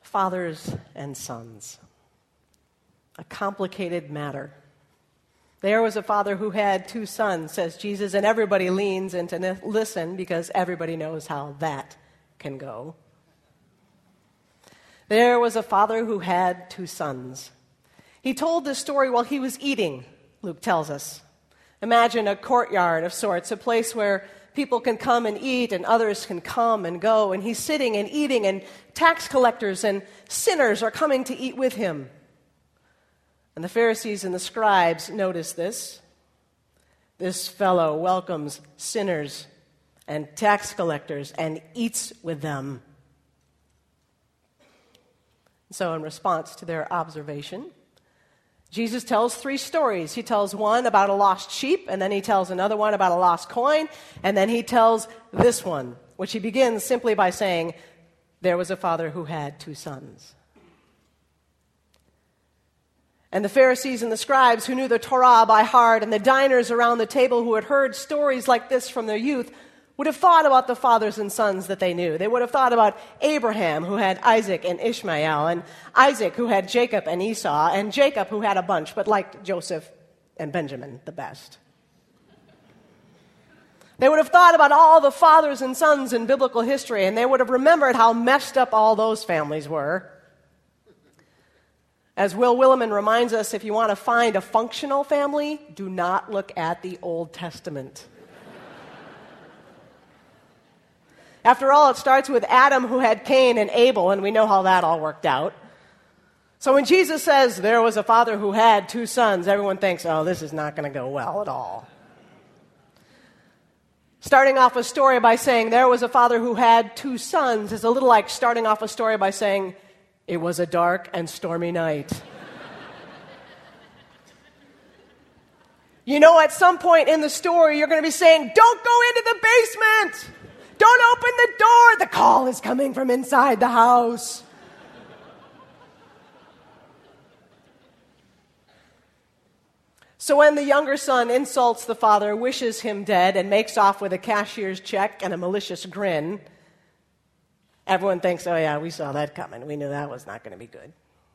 Fathers and sons. A complicated matter. There was a father who had 2 sons, says Jesus, and everybody leans in to listen because everybody knows how that can go. There was a father who had 2 sons. He told this story while he was eating, Luke tells us. Imagine a courtyard of sorts, a place where people can come and eat and others can come and go. And he's sitting and eating, and tax collectors and sinners are coming to eat with him. And the Pharisees and the scribes notice this. This fellow welcomes sinners and tax collectors and eats with them. So in response to their observation, Jesus tells 3 stories. He tells one about a lost sheep, and then he tells another one about a lost coin, and then he tells this one, which he begins simply by saying, there was a father who had 2 sons. And the Pharisees and the scribes who knew the Torah by heart, and the diners around the table who had heard stories like this from their youth, would have thought about the fathers and sons that they knew. They would have thought about Abraham, who had Isaac and Ishmael, and Isaac, who had Jacob and Esau, and Jacob, who had a bunch, but liked Joseph and Benjamin the best. They would have thought about all the fathers and sons in biblical history, and they would have remembered how messed up all those families were. As Will Willimon reminds us, if you want to find a functional family, do not look at the Old Testament. After all, it starts with Adam, who had Cain and Abel, and we know how that all worked out. So when Jesus says there was a father who had 2 sons, everyone thinks, oh, this is not going to go well at all. Starting off a story by saying there was a father who had 2 sons is a little like starting off a story by saying it was a dark and stormy night. You know, at some point in the story, you're going to be saying, don't go into the basement. Don't open the door. The call is coming from inside the house. So when the younger son insults the father, wishes him dead, and makes off with a cashier's check and a malicious grin, everyone thinks, oh yeah, we saw that coming. We knew that was not going to be good.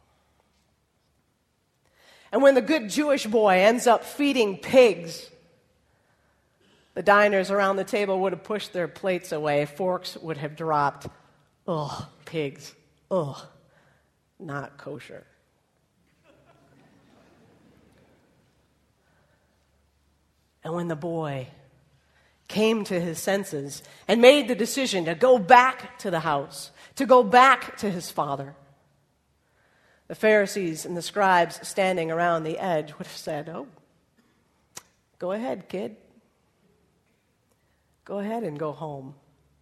And when the good Jewish boy ends up feeding pigs, the diners around the table would have pushed their plates away. Forks would have dropped. Ugh, pigs. Ugh, not kosher. And when the boy came to his senses and made the decision to go back to the house, to go back to his father, the Pharisees and the scribes standing around the edge would have said, oh, go ahead, kid. Go ahead and go home.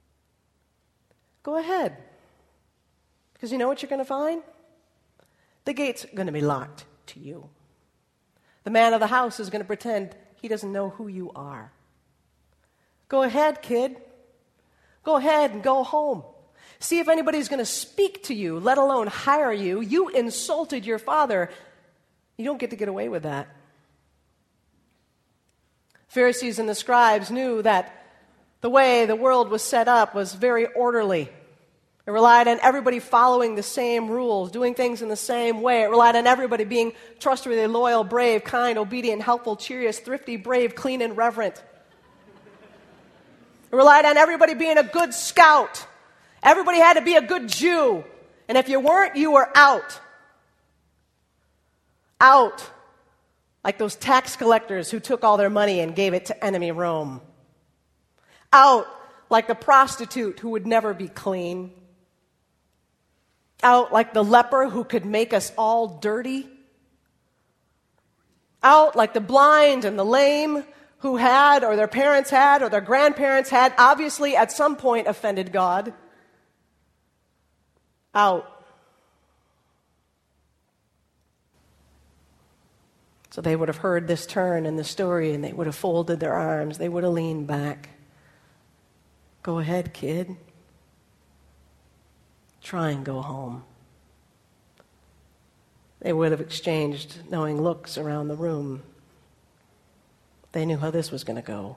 Go ahead. Because you know what you're going to find? The gate's going to be locked to you. The man of the house is going to pretend he doesn't know who you are. Go ahead, kid. Go ahead and go home. See if anybody's going to speak to you, let alone hire you. You insulted your father. You don't get away with that. Pharisees and the scribes knew that the way the world was set up was very orderly. It relied on everybody following the same rules, doing things in the same way. It relied on everybody being trustworthy, loyal, brave, kind, obedient, helpful, cheerious, thrifty, brave, clean, and reverent. It relied on everybody being a good scout. Everybody had to be a good Jew. And if you weren't, you were out. Out. Like those tax collectors who took all their money and gave it to enemy Rome. Out like the prostitute who would never be clean. Out like the leper who could make us all dirty. Out like the blind and the lame who had, or their parents had, or their grandparents had, obviously at some point offended God. Out. So they would have heard this turn in the story and they would have folded their arms. They would have leaned back. Go ahead, kid. Try and go home. They would have exchanged knowing looks around the room. They knew how this was going to go.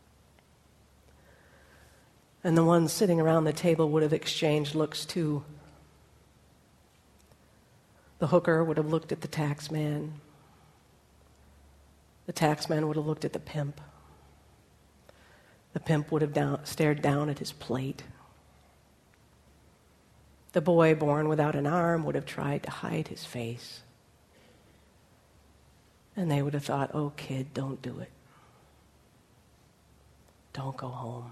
And the ones sitting around the table would have exchanged looks too. The hooker would have looked at the tax man. The tax man would have looked at the pimp. The pimp would have stared down at his plate. The boy born without an arm would have tried to hide his face. And they would have thought, oh, kid, don't do it. Don't go home.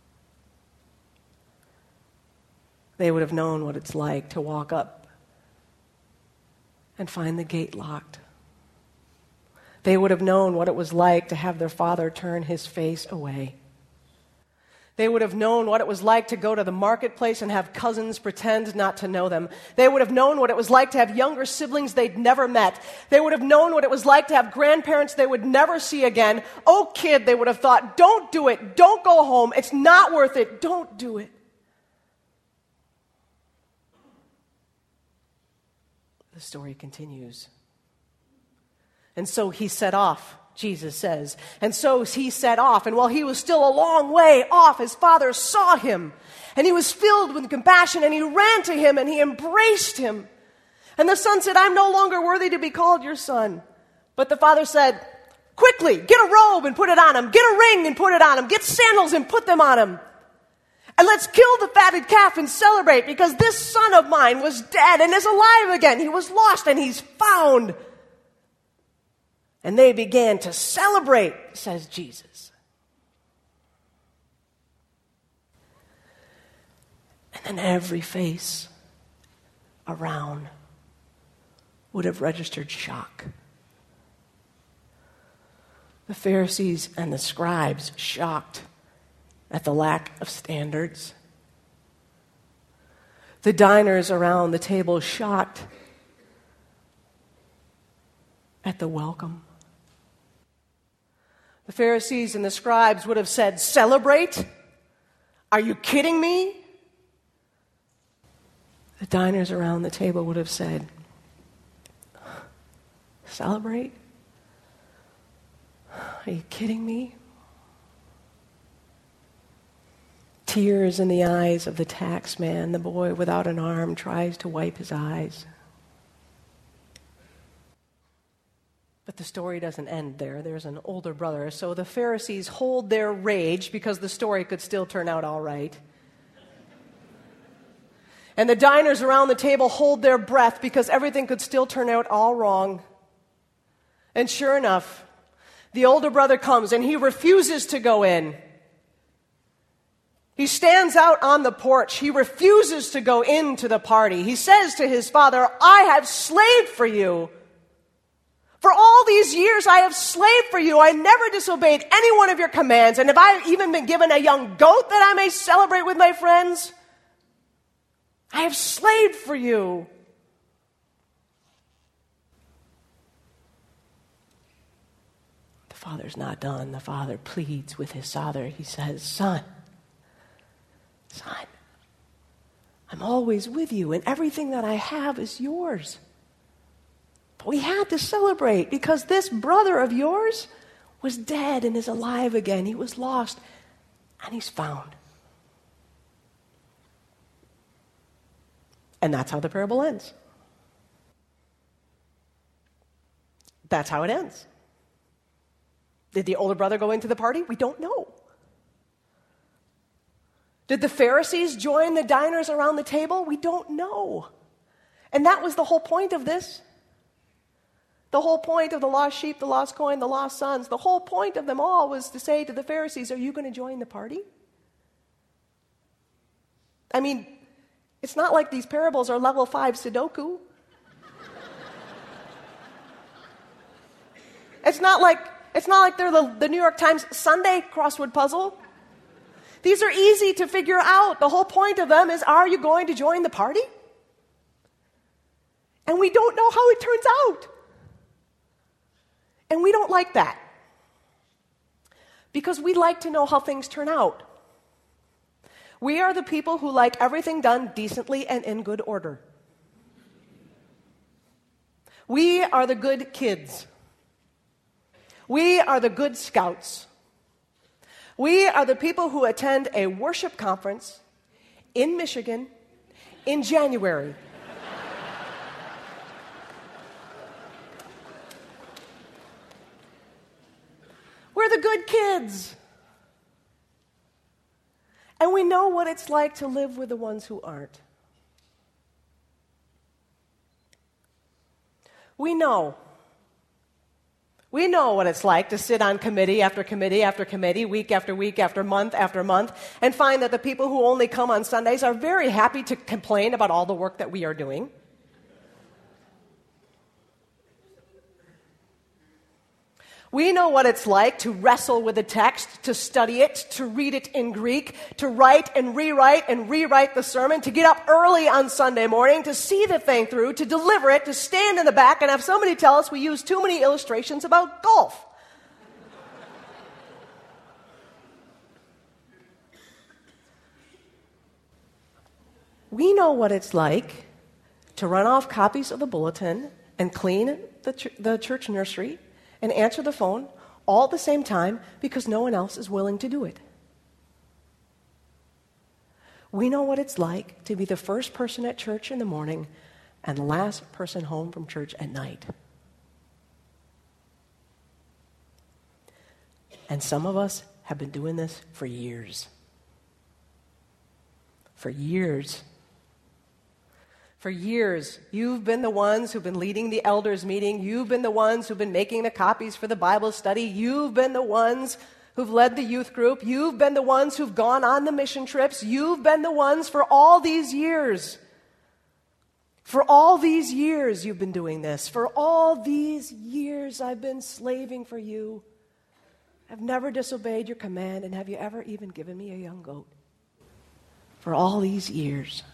They would have known what it's like to walk up and find the gate locked. They would have known what it was like to have their father turn his face away. They would have known what it was like to go to the marketplace and have cousins pretend not to know them. They would have known what it was like to have younger siblings they'd never met. They would have known what it was like to have grandparents they would never see again. Oh, kid, they would have thought, don't do it. Don't go home. It's not worth it. Don't do it. The story continues. And so he set off, Jesus says. And so he set off. And while he was still a long way off, his father saw him. And he was filled with compassion. And he ran to him and he embraced him. And the son said, I'm no longer worthy to be called your son. But the father said, quickly, get a robe and put it on him. Get a ring and put it on him. Get sandals and put them on him. And let's kill the fatted calf and celebrate, because this son of mine was dead and is alive again. He was lost and he's found. And they began to celebrate, says Jesus. And then every face around would have registered shock. The Pharisees and the scribes shocked at the lack of standards. The diners around the table shocked at the welcome. The Pharisees and the scribes would have said, celebrate? Are you kidding me? The diners around the table would have said, celebrate? Are you kidding me? Tears in the eyes of the tax man. The boy without an arm tries to wipe his eyes. But the story doesn't end there. There's an older brother. So the Pharisees hold their rage because the story could still turn out all right. And the diners around the table hold their breath because everything could still turn out all wrong. And sure enough, the older brother comes and he refuses to go in. He stands out on the porch. He refuses to go into the party. He says to his father, I have slaved for you. For all these years I have slaved for you. I never disobeyed any one of your commands. And have I even been given a young goat that I may celebrate with my friends? I have slaved for you. The father's not done. The father pleads with his father. He says, Son, I'm always with you, and everything that I have is yours. But we had to celebrate because this brother of yours was dead and is alive again. He was lost, and he's found. And that's how the parable ends. That's how it ends. Did the older brother go into the party? We don't know. Did the Pharisees join the diners around the table? We don't know. And that was the whole point of this. The whole point of the lost sheep, the lost coin, the lost sons, the whole point of them all was to say to the Pharisees, are you going to join the party? I mean, it's not like these parables are level 5 Sudoku. It's not like they're the New York Times Sunday crossword puzzle. These are easy to figure out. The whole point of them is, are you going to join the party? And we don't know how it turns out. And we don't like that. Because we like to know how things turn out. We are the people who like everything done decently and in good order. We are the good kids. We are the good scouts. We are the people who attend a worship conference in Michigan in January. kids. And we know what it's like to live with the ones who aren't. We know what it's like to sit on committee after committee after committee, week after week after month, and find that the people who only come on Sundays are very happy to complain about all the work that we are doing. We know what it's like to wrestle with a text, to study it, to read it in Greek, to write and rewrite the sermon, to get up early on Sunday morning, to see the thing through, to deliver it, to stand in the back and have somebody tell us we use too many illustrations about golf. We know what it's like to run off copies of the bulletin and clean the church nursery and answer the phone all at the same time because no one else is willing to do it. We know what it's like to be the first person at church in the morning and the last person home from church at night. And some of us have been doing this for years. For years. For years, you've been the ones who've been leading the elders' meeting. You've been the ones who've been making the copies for the Bible study. You've been the ones who've led the youth group. You've been the ones who've gone on the mission trips. You've been the ones for all these years. For all these years, you've been doing this. For all these years, I've been slaving for you. I've never disobeyed your command, and have you ever even given me a young goat? For all these years.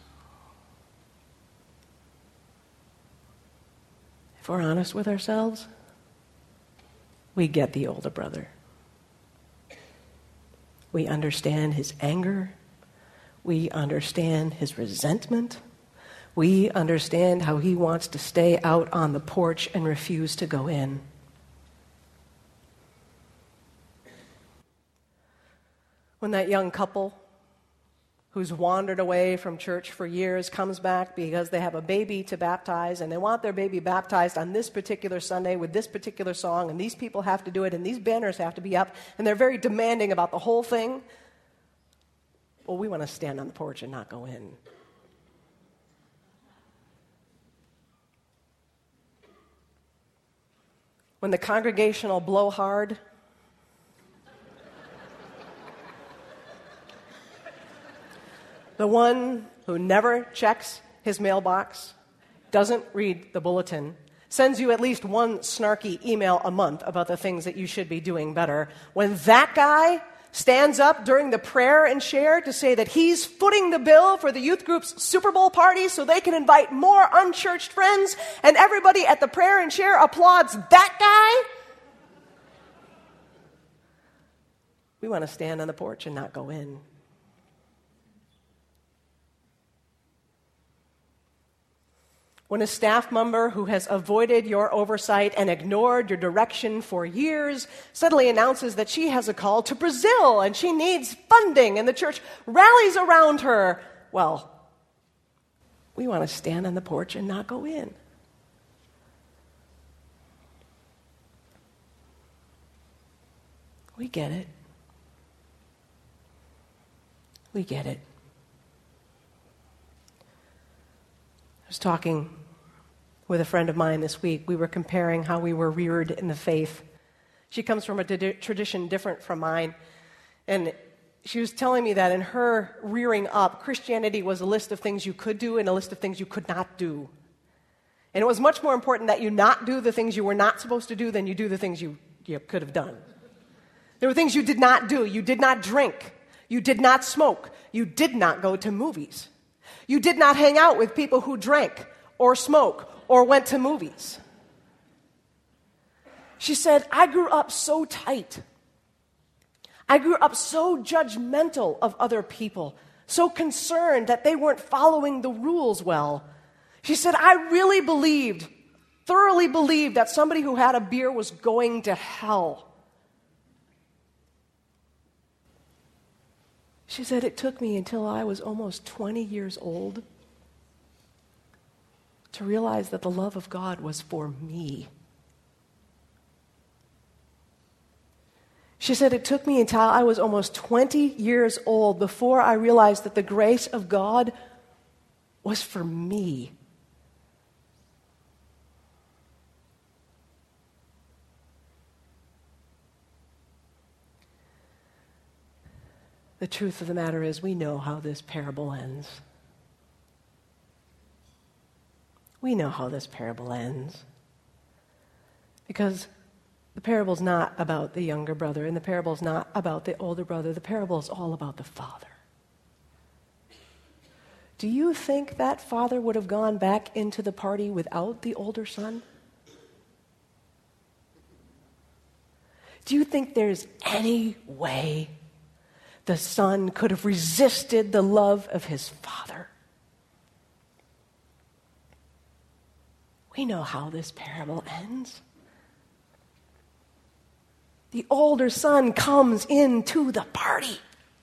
If we're honest with ourselves, we get the older brother. We understand his anger. We understand his resentment. We understand how he wants to stay out on the porch and refuse to go in. When that young couple who's wandered away from church for years comes back because they have a baby to baptize and they want their baby baptized on this particular Sunday with this particular song, and these people have to do it and these banners have to be up, and they're very demanding about the whole thing, well, we want to stand on the porch and not go in. When the congregational blowhard the one who never checks his mailbox, doesn't read the bulletin, sends you at least one snarky email a month about the things that you should be doing better. When that guy stands up during the prayer and share to say that he's footing the bill for the youth group's Super Bowl party so they can invite more unchurched friends, and everybody at the prayer and share applauds that guy, we want to stand on the porch and not go in. When a staff member who has avoided your oversight and ignored your direction for years suddenly announces that she has a call to Brazil and she needs funding and the church rallies around her, well, we want to stand on the porch and not go in. We get it. We get it. I was talking with a friend of mine this week. We were comparing how we were reared in the faith. She comes from a tradition different from mine. And she was telling me that in her rearing up, Christianity was a list of things you could do and a list of things you could not do. And it was much more important that you not do the things you were not supposed to do than you do the things you could have done. There were things you did not do. You did not drink. You did not smoke. You did not go to movies. You did not hang out with people who drank or smoked or went to movies. She said, I grew up so tight. I grew up so judgmental of other people, so concerned that they weren't following the rules well. She said, I really thoroughly believed that somebody who had a beer was going to hell. She said, it took me until I was almost 20 years old to realize that the love of God was for me. She said, it took me until I was almost 20 years old before I realized that the grace of God was for me. The truth of the matter is, we know how this parable ends. We know how this parable ends. Because the parable's not about the younger brother, and the parable's not about the older brother. The parable is all about the father. Do you think that father would have gone back into the party without the older son? Do you think there's any way the son could have resisted the love of his father? We know how this parable ends. The older son comes into the party.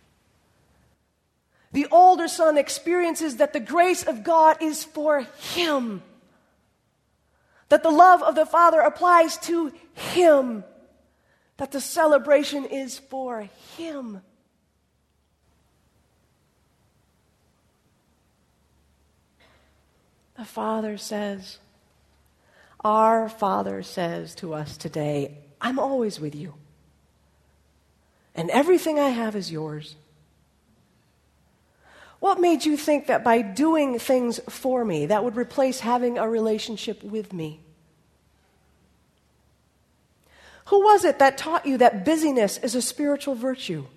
The older son experiences that the grace of God is for him, that the love of the Father applies to him, that the celebration is for him. The Father says, our Father says to us today, I'm always with you, and everything I have is yours. What made you think that by doing things for me, that would replace having a relationship with me? Who was it that taught you that busyness is a spiritual virtue?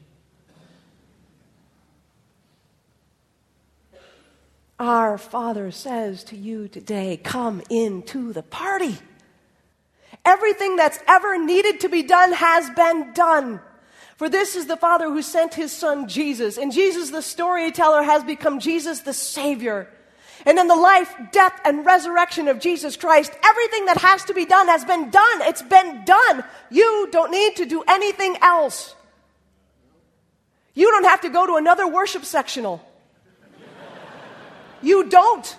Our Father says to you today, come into the party. Everything that's ever needed to be done has been done. For this is the Father who sent his Son, Jesus. And Jesus, the storyteller, has become Jesus, the Savior. And in the life, death, and resurrection of Jesus Christ, everything that has to be done has been done. It's been done. You don't need to do anything else. You don't have to go to another worship sectional. You don't.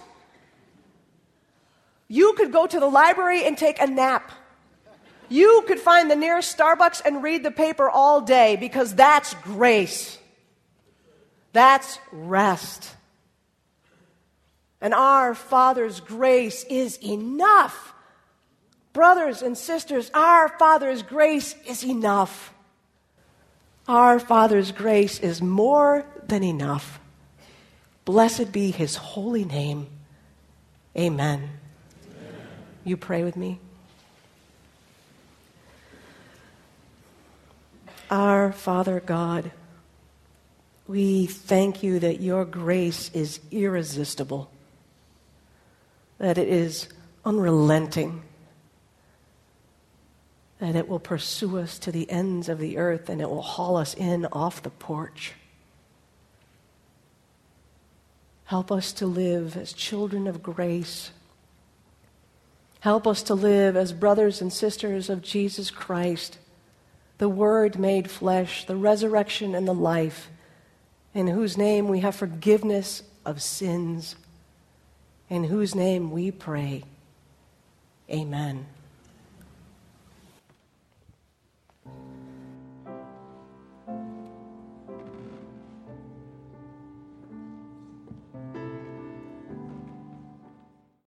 You could go to the library and take a nap. You could find the nearest Starbucks and read the paper all day, because that's grace. That's rest. And our Father's grace is enough. Brothers and sisters, our Father's grace is enough. Our Father's grace is more than enough. Blessed be his holy name. Amen. You pray with me. Our Father God, we thank you that your grace is irresistible, that it is unrelenting, that it will pursue us to the ends of the earth, and it will haul us in off the porch. Help us to live as children of grace. Help us to live as brothers and sisters of Jesus Christ, the Word made flesh, the resurrection and the life, in whose name we have forgiveness of sins, in whose name we pray. Amen.